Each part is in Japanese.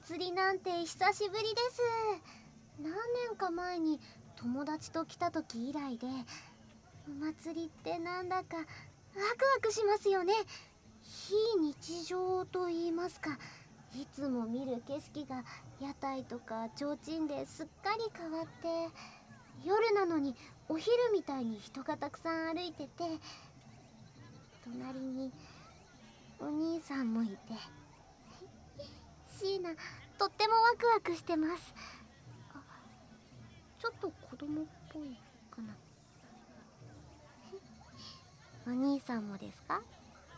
祭りなんて久しぶりです。何年か前に友達と来た時以来で、お祭りってなんだかワクワクしますよね。非日常と言いますか、いつも見る景色が屋台とか提灯ですっかり変わって、夜なのにお昼みたいに人がたくさん歩いてて、隣にお兄さんもいて、シーナとってもワクワクしてます。あ、ちょっと子供っぽいかな。お兄さんもですか？はい。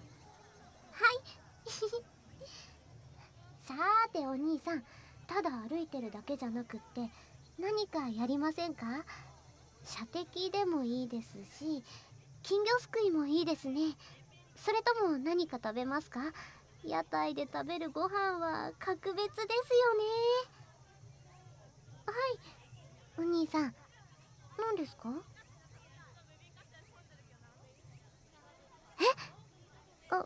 さーてお兄さん、ただ歩いてるだけじゃなくって何かやりませんか？射的でもいいですし、金魚すくいもいいですね。それとも何か食べますか？屋台で食べるご飯は格別ですよね。はい、お兄さん、何ですか？あ、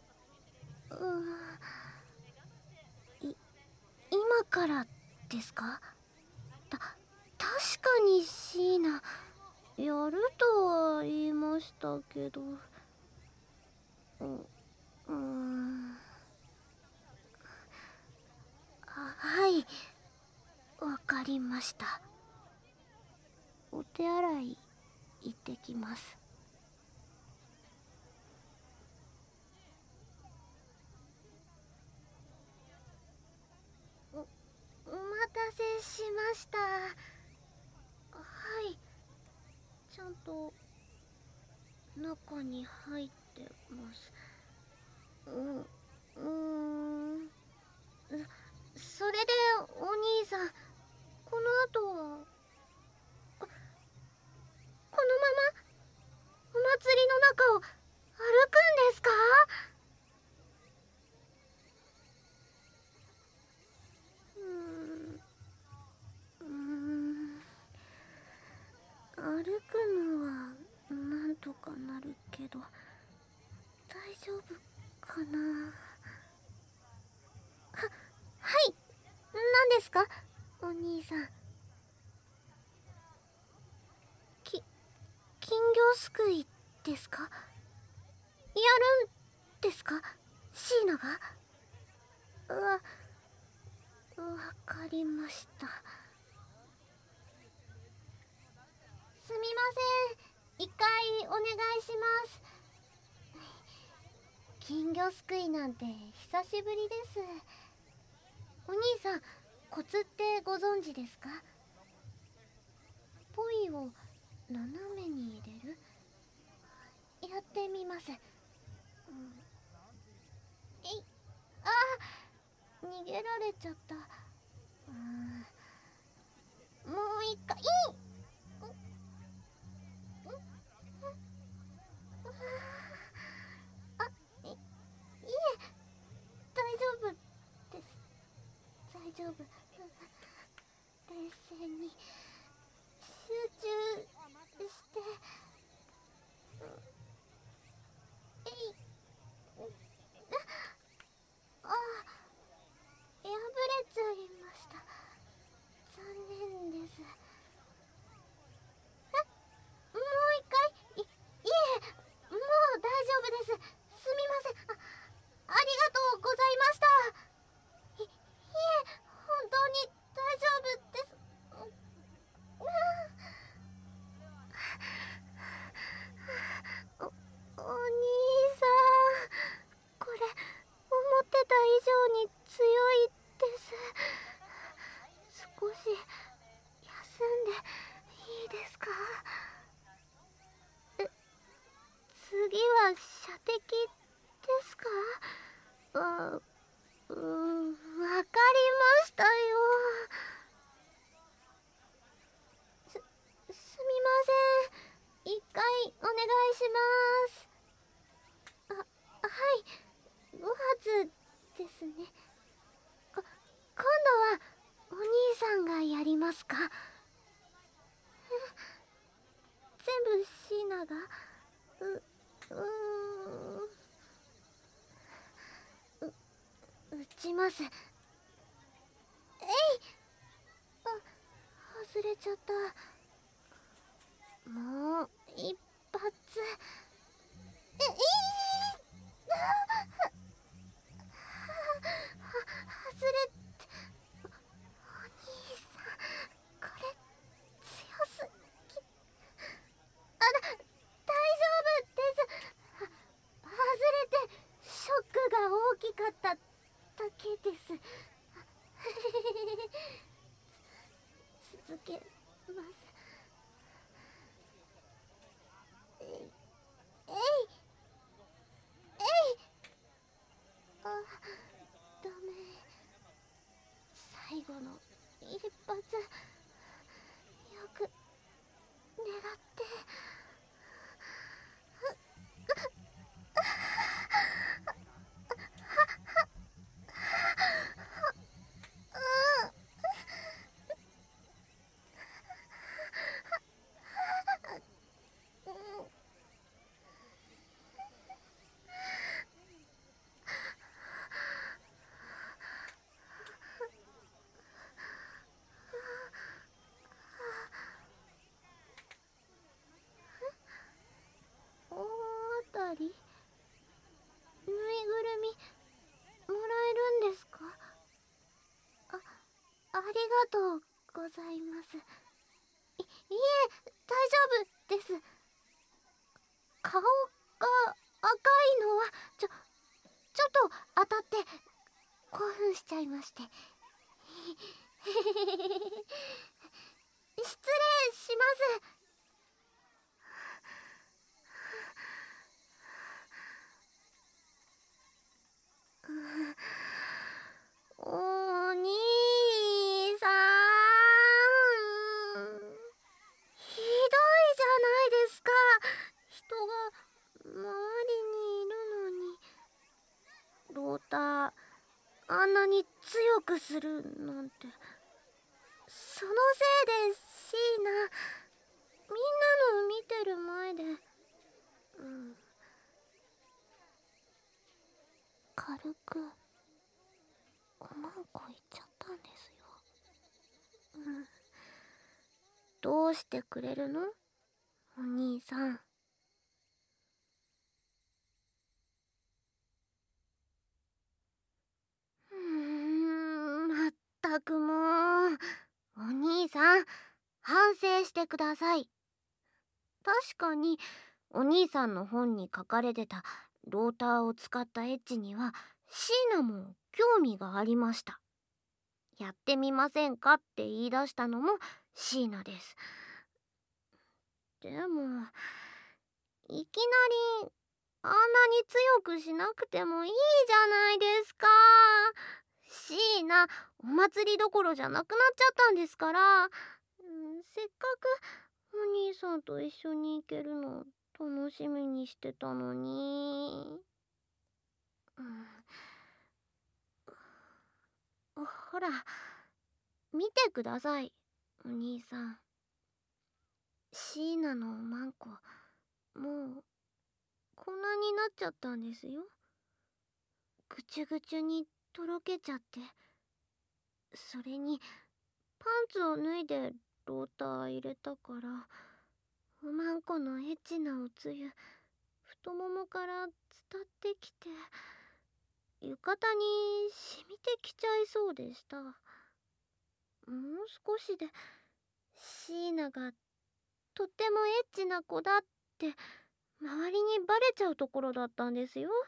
い今からですか？確かにシーナ、やるとは言いましたけど、はい、わかりました。お手洗い行ってきます。お待たせしました。はい、ちゃんと中に入ってます。それでお兄さん、この後はこのままお祭りの中を歩くんですか？うーん歩くのはなんとかなるけど、大丈夫かな。はい、何ですかお兄さん。金魚すくいですか？やるんですかシーナが？わかりました。すみません、一回お願いします。金魚すくいなんて久しぶりです。お兄さん、コツってご存知ですか？ポイを斜めに入れる？やってみます。あー、逃げられちゃった。もう一回。いえ、大丈夫です。大丈夫。冷静に集中してえい。あ、破れちゃいました。残念です。もう一回。いえ、もう大丈夫です。すみません。ありがとうございました。いえ、本当に大丈夫です。お兄さん、これ思ってた以上に強いです。少し休んでいいですか？次は射的ですか？わかりましたよ。すみません。一回お願いします。はい、5発ですね。今度はお兄さんがやりますか？全部シーナが？う、撃ちます。 ちゃった。もう一発。外れて。お兄さん、これ強すぎ。大丈夫です。外れてショックが大きかっただけです。続けます。えいえいえい。あ、ダメ。最後の一発、よく狙って。大当たり。ぬいぐるみもらえるんですか？ありがとうございます。いえ、大丈夫です。顔が赤いのはちょっと当たって興奮しちゃいまして。失礼します。お兄さん、ひどいじゃないですか。人が周りにいるのに。ローターあんなに強くするなんて。そのせいでシーナ、みんなの見てる前で、軽くおまんこ言っちゃったんですよ。どうしてくれるの？お兄さん。まったくもう。お兄さん、反省してください。確かにお兄さんの本に書かれてたローターを使ったエッチにはシーナも興味がありました。やってみませんかって言い出したのもシーナです。でもいきなりあんなに強くしなくてもいいじゃないですか。シーナ、お祭りどころじゃなくなっちゃったんですから。せっかくお兄さんと一緒に行けるの楽しみにしてたのに。ほら、見てください、お兄さん。シーナのおまんこ、もうこんなになっちゃったんですよ。ぐちゅぐちゅにとろけちゃって。それにパンツを脱いでローター入れたから、おまんこのエッチなおつゆ太ももから伝ってきて、浴衣に染みてきちゃいそうでした。もう少しでシーナがとってもエッチな子だって周りにバレちゃうところだったんですよ。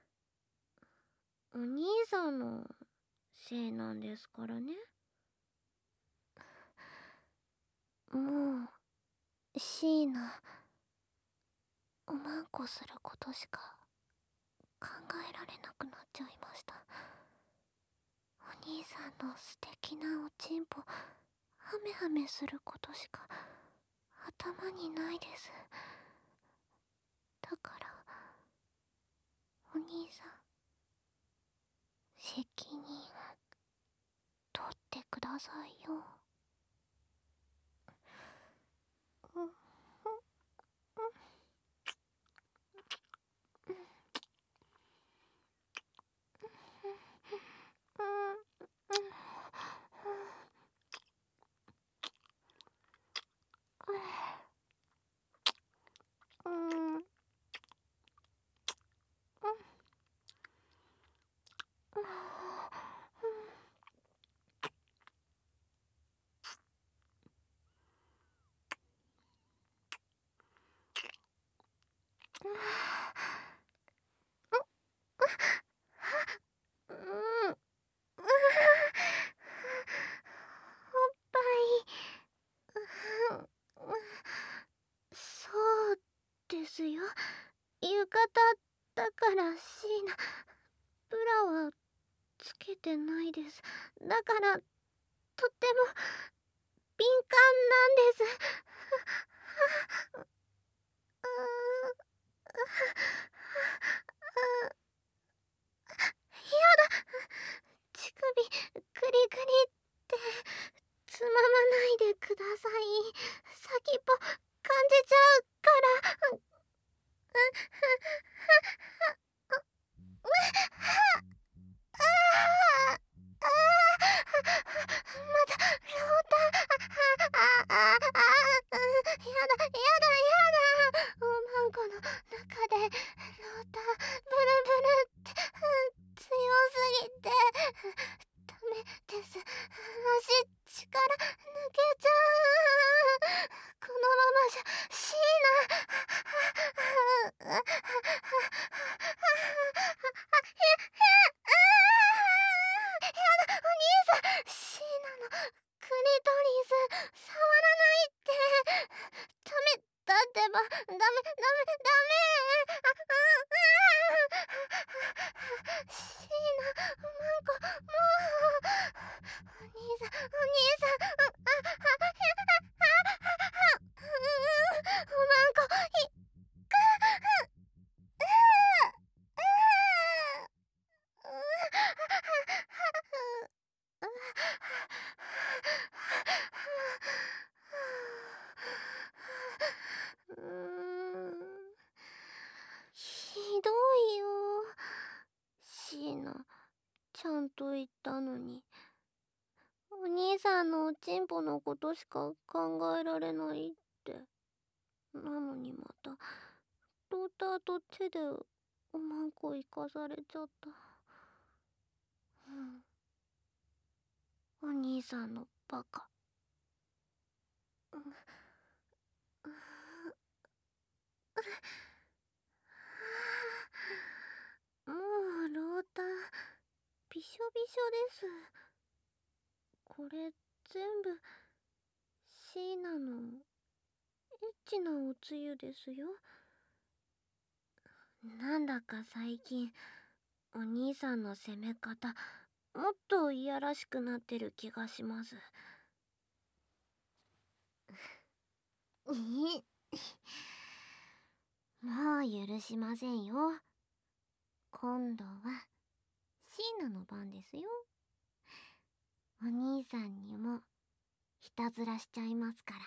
お兄さんのせいなんですからね。もうシーナ、おまんこすることしか考えられなくなっちゃいました。お兄さんの素敵なおちんぽハメハメすることしか頭にないです。だからお兄さん、責任取ってくださいよ。 だからシーナ、ブラはつけてないです。だからとっても敏感なんです。やだ、乳首グリグリってつままないでください。先っぽ感じちゃうから。まだロータやだやだ。おまんこの中でロータブルブルって強すぎてダメです。足力抜けちゃう。このままじゃシーナお兄さん、シーナのクリトリス触らないって。ダメだってば、ダメ。シーナ、マンコ、もう。お兄さん、おまんこ、ひどいよ。シーナ、ちゃんと言ったのに。お兄さんのおちんぽのことしか考えられないって。なのにまたローターと手でおまんこ行かされちゃった。お兄さんのバカ。もうローターびしょびしょです。これ全部シーナのエッチなおつゆですよ。なんだか最近お兄さんの攻め方もっといやらしくなってる気がします。もう許しませんよ。今度はシーナの番ですよ。お兄さんにもいたずらしちゃいますから。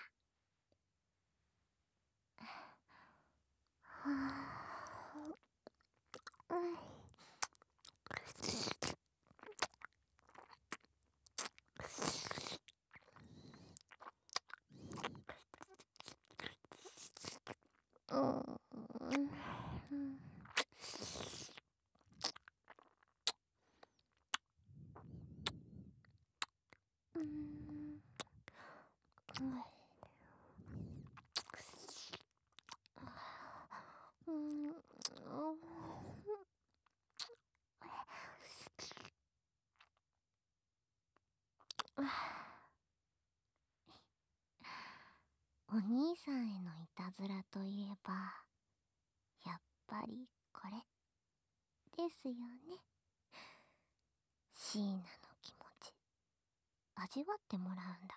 お兄さんへのいたずらといえば、やっぱりこれですよね。シーナの気持ち味わってもらうんだから。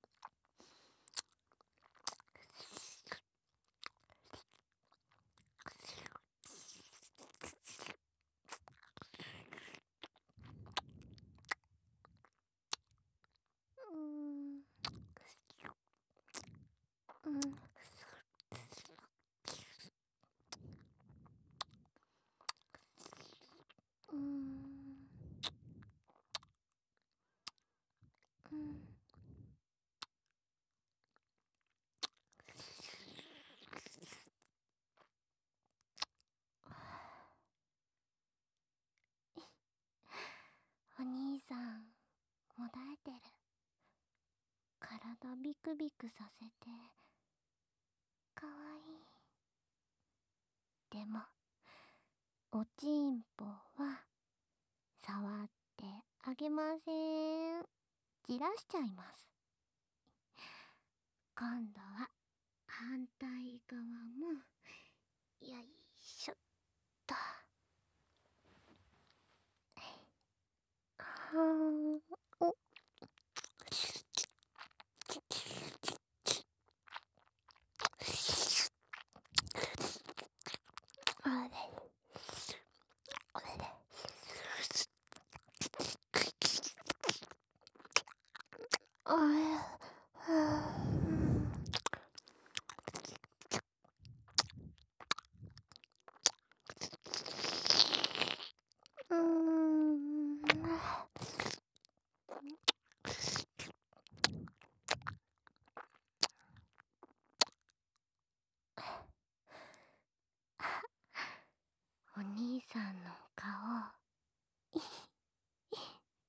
お兄さんもだえてる。体ビクビクさせてかわいい。でもおちんぽは触ってあげません。じらしちゃいます。今度は反対側も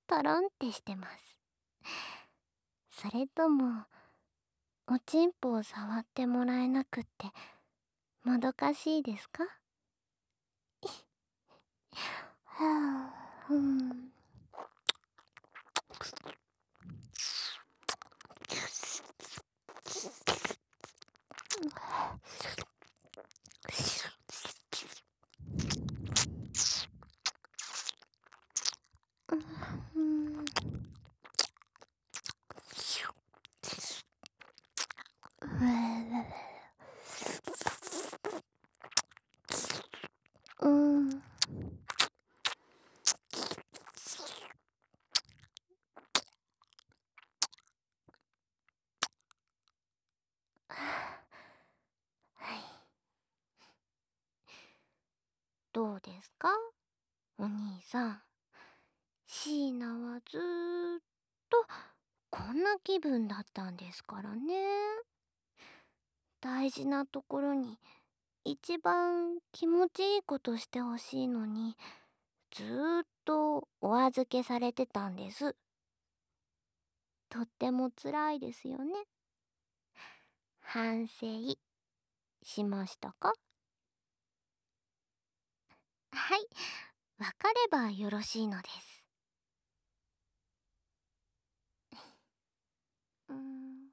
タランってしてます。それともおちんぽを触ってもらえなくってもどかしいですか？はあ、うん、うん。はい。どうですかお兄さん。椎名はずーっとこんな気分だったんですからね。大事なところに一番気持ちいいことしてほしいのに、ずーっとお預けされてたんです。とっても辛いですよね。反省しましたか？はい、わかればよろしいのです。うーん。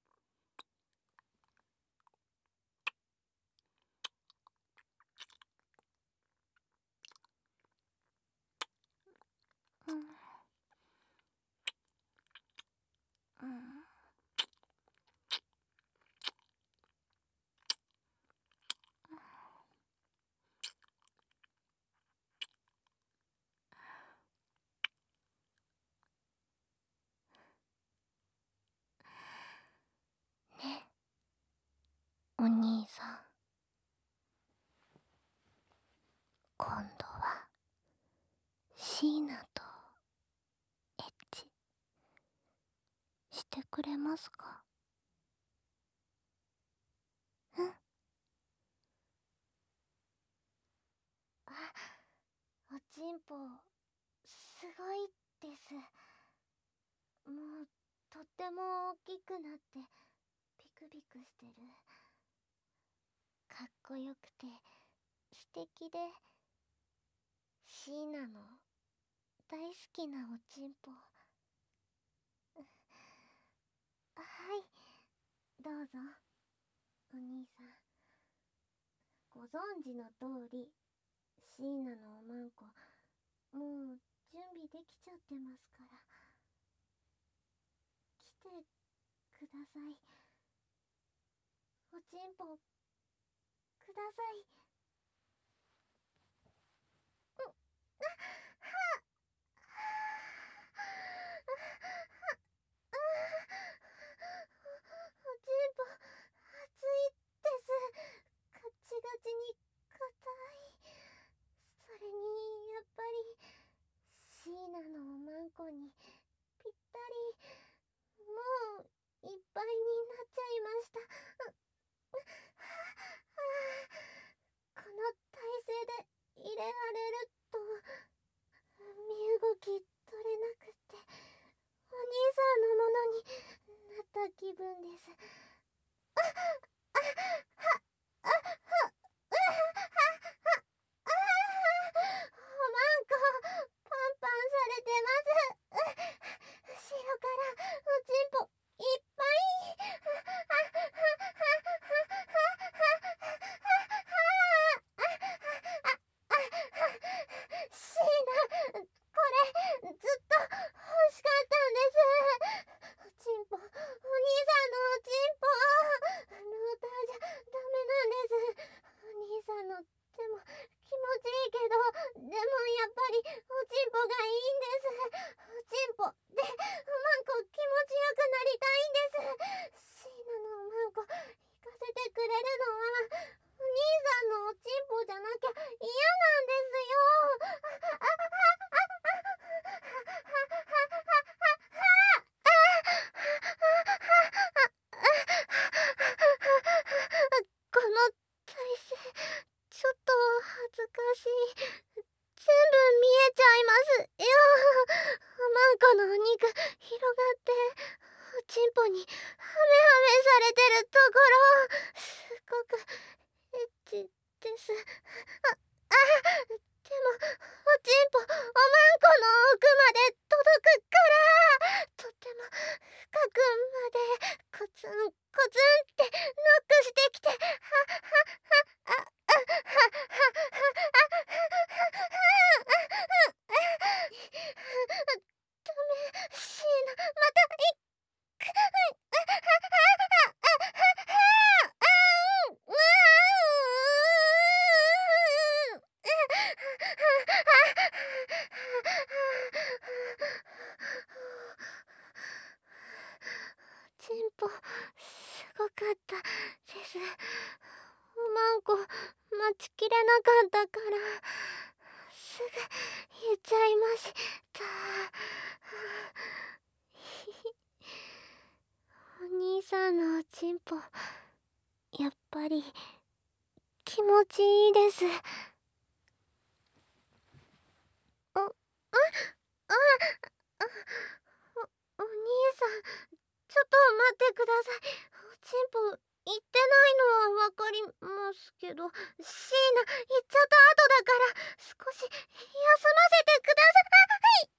うん。うん。ね、お兄さん。今度は椎名とエッチしてくれますか？うん。あ、おちんぽすごいです。もうとっても大きくなってビクビクしてる。かっこよくて素敵で、椎名の大好きなおちんぽ。はい、どうぞお兄さん。ご存知の通り、椎名のおまんこもう準備できちゃってますから、来てください。おちんぽください。うん、おちんぽ熱いです。ガチガチに硬い。それにやっぱり椎名のおまんこにぴったり。もういっぱいになっちゃいました。この体勢で入れられると身動き取れなくって、お兄さんのものになった気分です。おまんこパンパンされてます。後ろからおちんぽいっぱい。シーナ、これずっと欲しかったんです。おちんぽ、お兄さんのおちんぽ。ローターじゃダメなんです。お兄さんの手も気持ちいいけど、でもやっぱりおちんぽがいいんです。おちんぽでおまんこ気持ちよくなりたいんです。シーナのおまんこ行かせてくれるのはお兄さんのおちんぽじゃなきゃ嫌なんですよ。この体勢ちょっと恥ずかしい。全部見えちゃいますよ。おこのお肉広がっておちんぽにハメハメされてるところすごくエッチです。でもおちんぽおまんこの奥まで届くからとても深くまでコツンコツンってノックしてきてダメシーナまた行くチンポすごかったです。おまんこ待ちきれなかったからすぐ言っちゃいました。お兄さんのおちんぽやっぱり気持ちいいです。お、あ、あ、あ、お兄さん、ちょっと待ってください。おちんぽ言ってないのはわかりますけど、シーナ言っちゃった後だから少し休ませてください。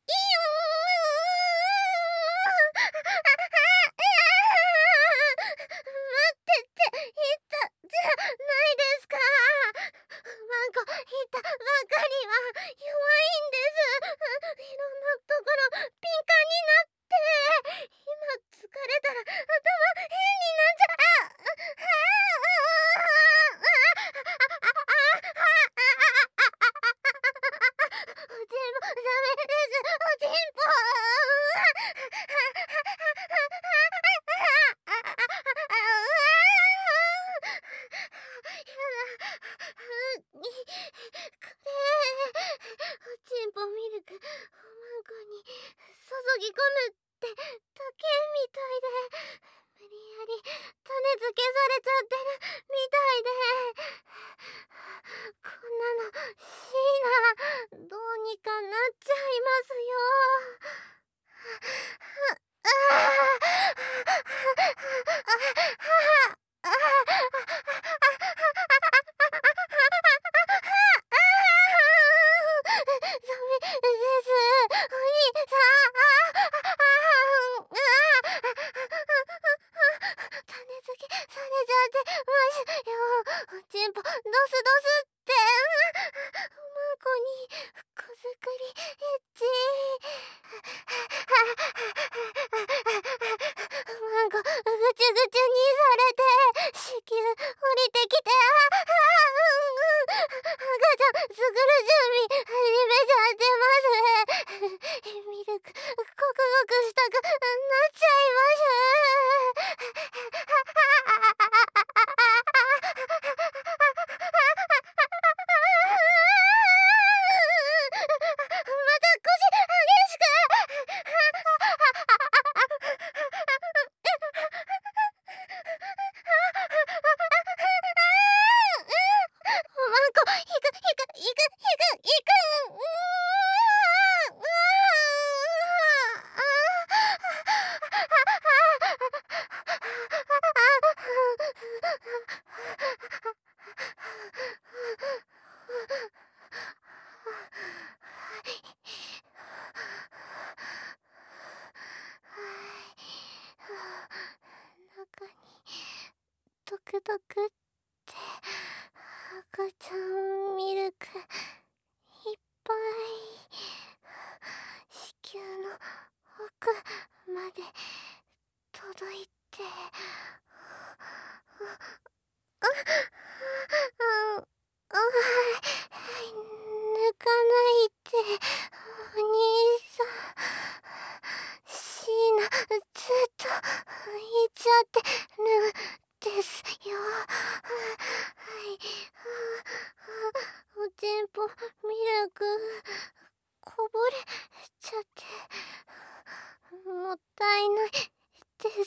待ってって言ったじゃないですか。ワンコ言ったばかりは弱いんです。いろんなところ敏感になって今疲れたら頭変になっちゃおちんぽダメですおちんぽおちんぽミルクおまんこに注ぎ込むってだけみたいで無理やり種付けされちゃってるみたいでこんなのシーナどうにかなっちゃいます種付けされちゃってますよ。おちんぽドスドスっておまんこに子作りエッチおまんこぐちゅぐちゅにされて子宮降りてきて赤ちゃん作る準備始めちゃってますミルクごくごくしたくなっちゃいまた腰激しくおまんこ引く中にドクドクって赤ちゃんミルクいっぱい子宮の奥まで届いて抜かないってお兄さんシーナずっと言っちゃってるですよ。おちんぽミルクこぼれちゃってもったいないです。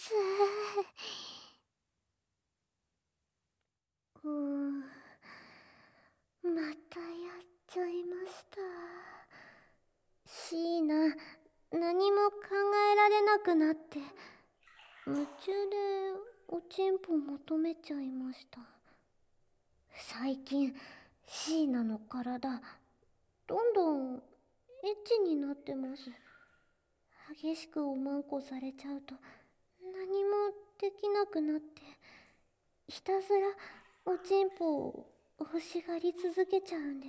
またやっちゃいました。シーナ何も考えられなくなって夢中でおちんぽ求めちゃいました。最近椎名の体どんどんエッチになってます。激しくおまんこされちゃうと何もできなくなって、ひたすらおちんぽを欲しがり続けちゃうんです。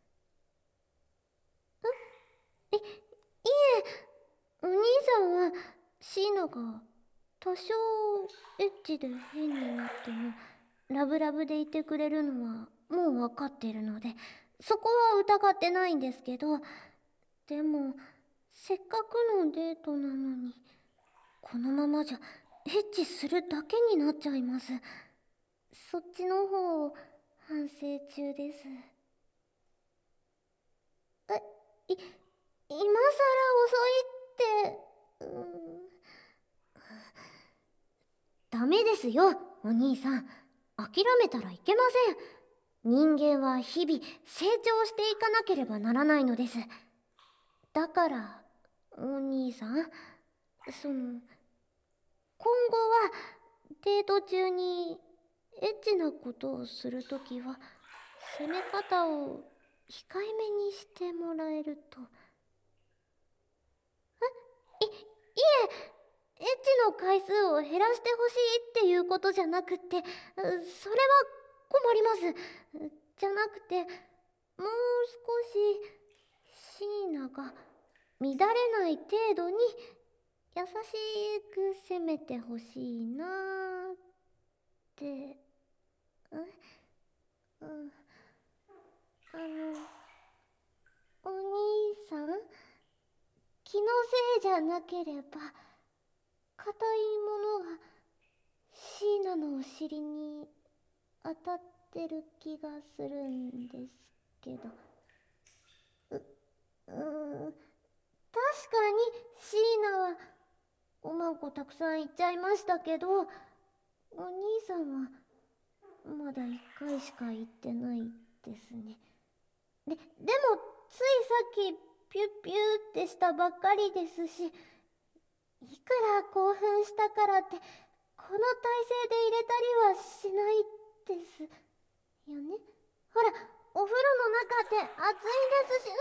いえ、お兄さんは椎名が多少エッチで変になってもラブラブでいてくれるのはもう分かってるので、そこは疑ってないんですけど、でもせっかくのデートなのにこのままじゃエッチするだけになっちゃいます。そっちの方を反省中です。今さら遅いってダメですよお兄さん、諦めたらいけません。人間は日々成長していかなければならないのです。だからお兄さん、今後はデート中にエッチなことをするときは攻め方を控えめにしてもらえると。いえ、エッチの回数を減らしてほしいっていうことじゃなくって、それは困ります。じゃなくて、もう少し椎名が乱れない程度に優しく攻めてほしいなーって。うん、お兄さん、気のせいじゃなければ硬いものが椎名のお尻に当たってる気がするんですけど。確かに椎名はおまんこたくさんいっちゃいましたけど、お兄さんはまだ1回しか行ってないですね。でもついさっきピュッピューってしたばっかりですし、いくら興奮したからってこの体勢で入れたりはしないですよね。ほら、お風呂の中って暑いですし。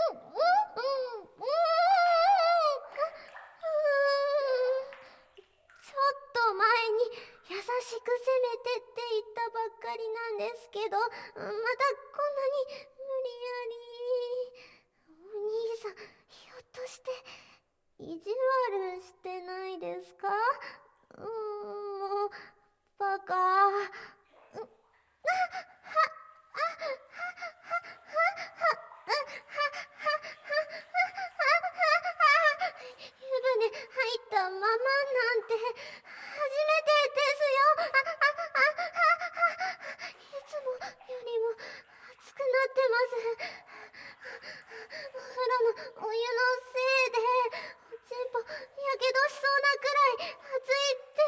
ちょっと前に優しく攻めてって言ったばっかりなんですけど、またこんなに無理やり。お兄さん、ひょっとして意地悪してないですか？もうバカ。湯船入ったままなんて初めてですよ。いつもよりも熱くなってます。お風呂のお湯のせいでおちんぽやけどしそうなくらい熱いです。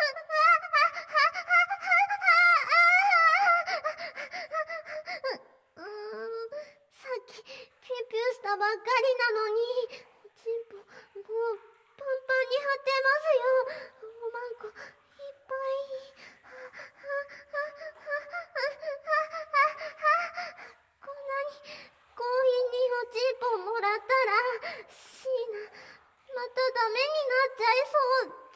さっきピューピューしたばっかりなのにおちんぽもうパンパンに張ってますよ。おまんこいっぱい。こんなに強引におちんぽもらったら椎名またダメになっちゃいそうです。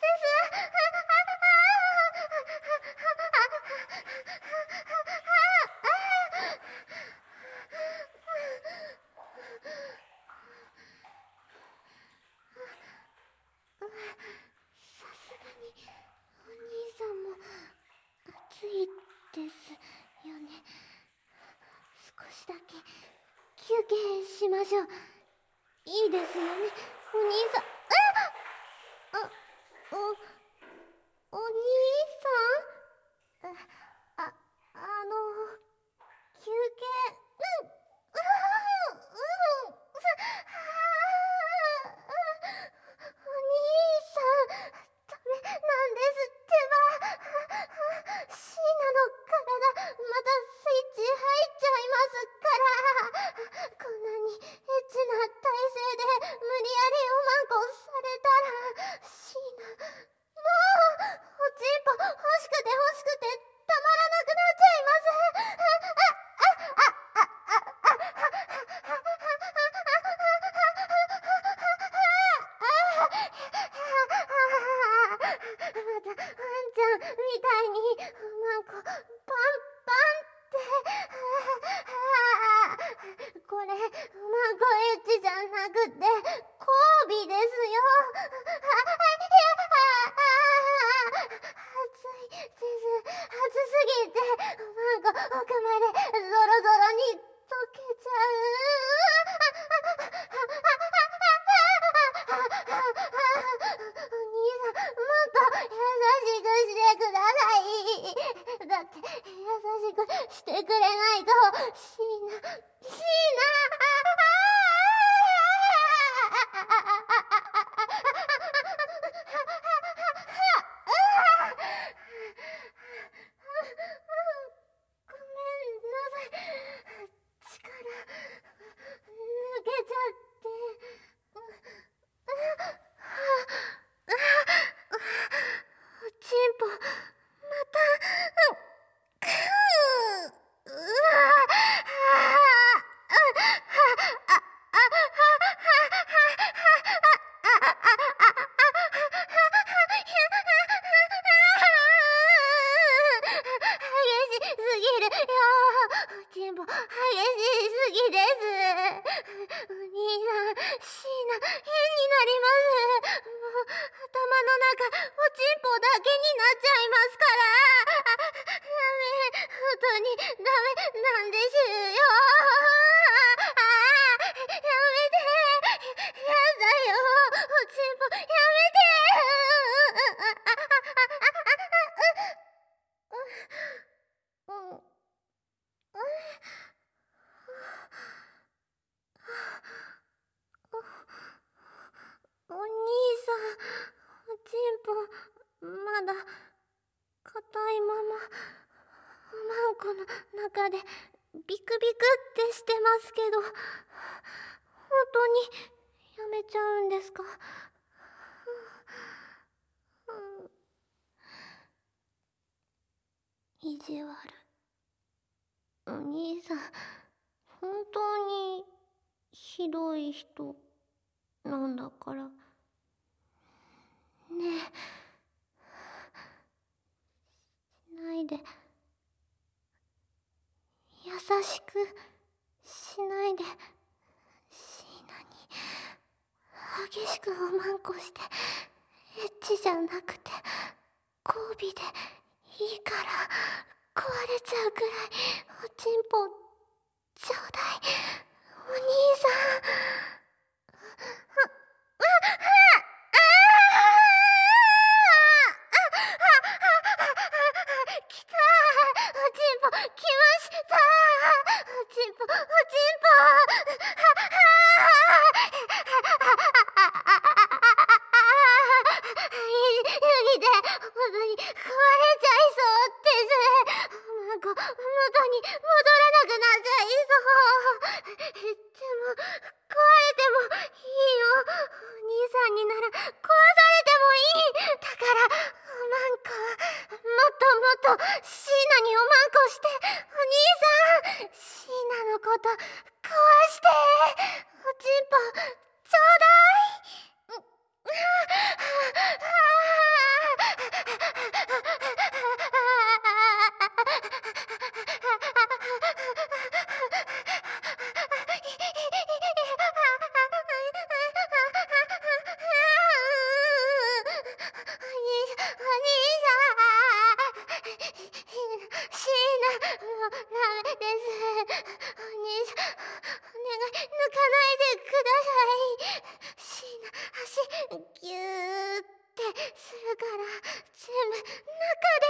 さすがにお兄さんも暑いですよね。少しだけ休憩しましょう。いいですよね、お兄さん。お兄さん。休憩。お兄さん、ダメなんですってば。椎名の体またスイッチ入っちゃいますから。こんなにエッチな体勢で無理やりおまんこれマコエッチじゃなくてコービですよ。暑いです。暑すぎてマコ奥までゾロゾロに溶けちゃう。お兄さんもっと優しくしてください。だって優しくしてくれないとシーナごめんなさい。力抜けちゃって。おちんぽまた激しすぎるよ。おちんぽ激しすぎです。お兄さんシーナ変になります。もう頭の中おちんぽだけになっちゃいますから。ダメ、本当にダメなんですよ。やめて。やだよ。おちんぽやめて。お兄さん、おちんぽまだ硬いままおまんこの中でビクビクってしてますけど、本当にやめちゃうんですか？意地悪。お兄さん本当にひどい人なんだから。ねえ、しないで。優しくしないで。シーナに激しくおまんこして、エッチじゃなくて交尾でいいから壊れちゃうくらいおちんぽちょうだい。お兄さん。来た。おちんぽ来ました。おちんぽおちんぽ。指で元に壊れちゃいそうです。マコ元に戻らなくなっちゃいそう。でも壊れてもいいよ。お兄さんになら壊されてもいい。だからおまんこもっともっとシーナにおまんこして。お兄さんシーナのこと壊して。おちんぽちょうだい。ギューってするから全部中で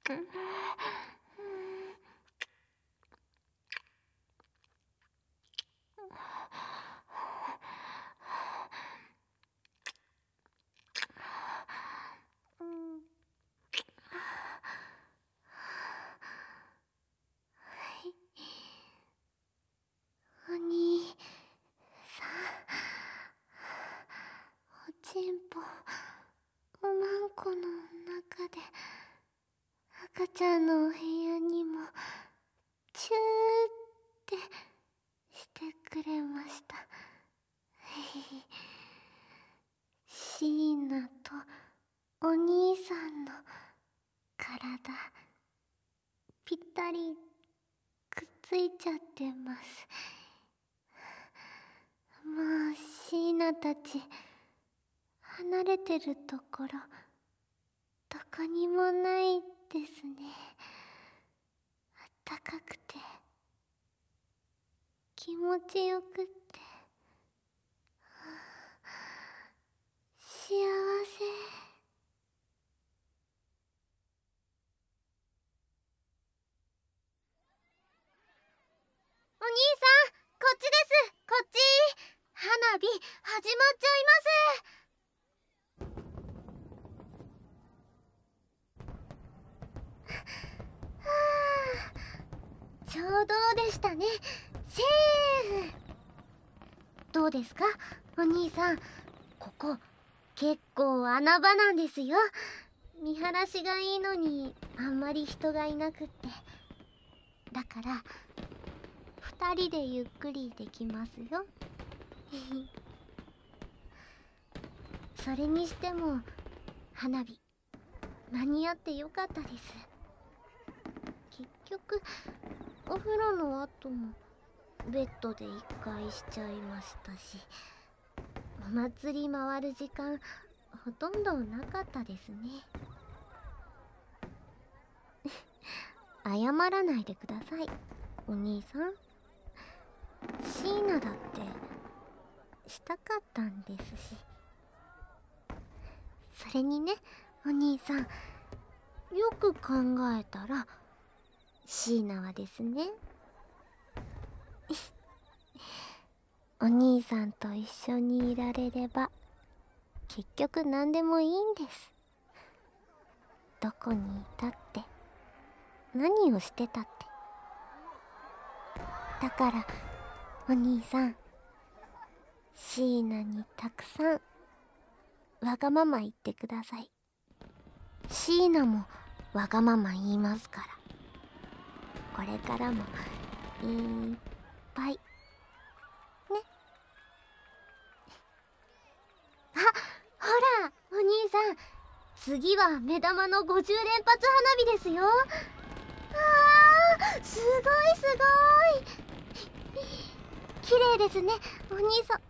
お兄さん、おちんぽおまんこの中で赤ちゃんのお部屋にもチューってしてくれました。シーナとお兄さんの体ぴったりくっついちゃってます。もうシーナたち離れてるところどこにもないですね。あったかくて気持ちよくって幸せ。お兄さん、こっちです、こっち。花火始まっちゃいます。はあ、ちょうどでしたね。セーフ。どうですか、お兄さん。ここ結構穴場なんですよ。見晴らしがいいのにあんまり人がいなくって。だから2人でゆっくりできますよ。それにしても花火間に合ってよかったです。結局お風呂の後もベッドで一回しちゃいましたし、お祭り回る時間ほとんどなかったですね。謝らないでください、お兄さん。シーナだってしたかったんですし。それにね、お兄さん、よく考えたらシーナはですね、お兄さんと一緒にいられれば結局何でもいいんです。どこにいたって何をしてたって。だからお兄さん、シーナにたくさんわがまま言ってください。シーナもわがまま言いますから。これからもいっぱいね。あ、ほらお兄さん、次は目玉の50連発花火ですよ。あー、すごいすごい。綺麗ですね、お兄さん。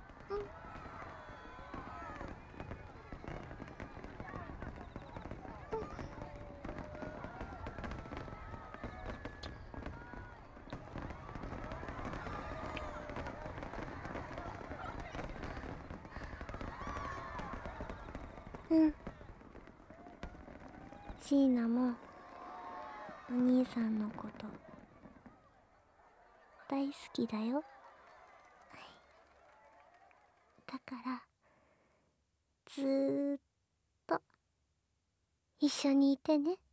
うん、シーナもお兄さんのこと大好きだよ。だからずーっと一緒にいてね。